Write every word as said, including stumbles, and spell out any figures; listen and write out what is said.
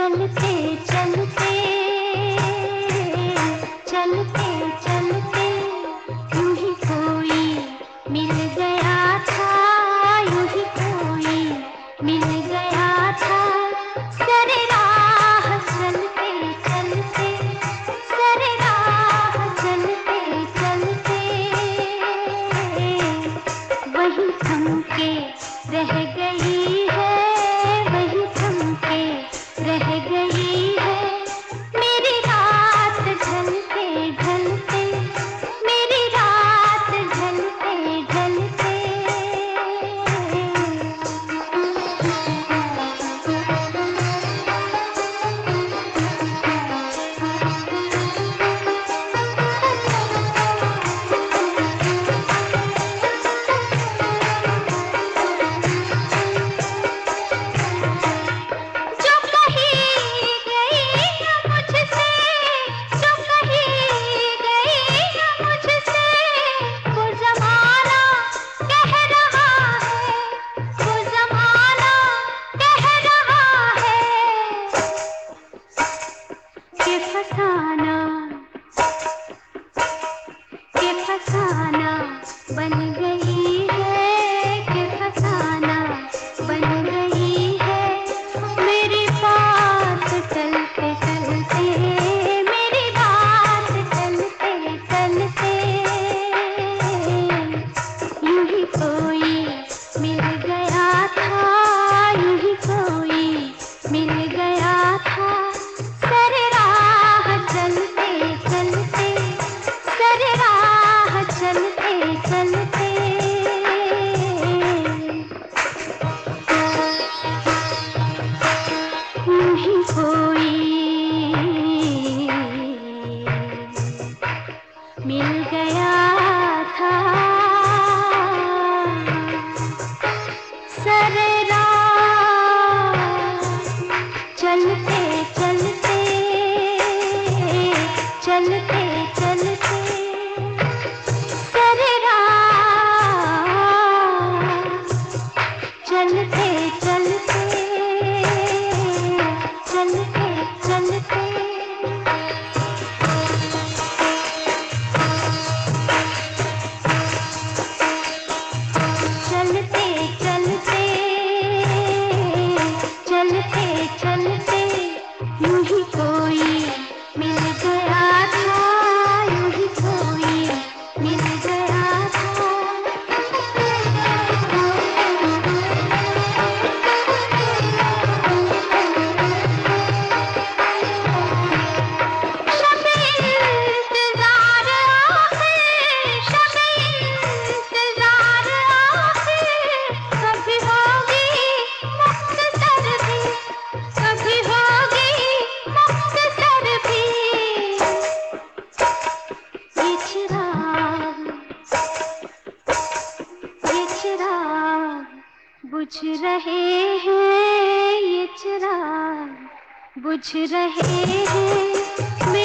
चलते चलते चलते चलते यूं ही कोई मिल गया था, यूं ही कोई मिल गया था। सरे राह चलते चलते, सरे राह चलते चलते वही थम के रह गई है, वही थम के रह गई है। मेरी रात ढलते ढलते, मेरी रात ढलते ढलते फसाना के फसाना बन गई है, के फसाना बन गई है। मेरी बात टलते टलते, मेरी बात टलते टलते यूं ही कोई मिल गया था, यूं ही कोई मिल गया था। सरे राह चलते चलते, सरे राह चलते चलते यूं ही कोई मिल गया था। सरे राह चलते चलते चलते चलते सरे राह चलते चलते चलते चलते चलते चलते चलते चलते यूं ही कोई मिल गया था, यूं ही कोई मिल गया था। शब-ए इंतज़ार आखिर, शब-ए इंतज़ार आखिर कभी होगी मुख्तसर भी, कभी होगी मुख्तसर भी। ये चिराग, ये चिराग बुझ रहे हैं, ये चिराग बुझ रहे हैं।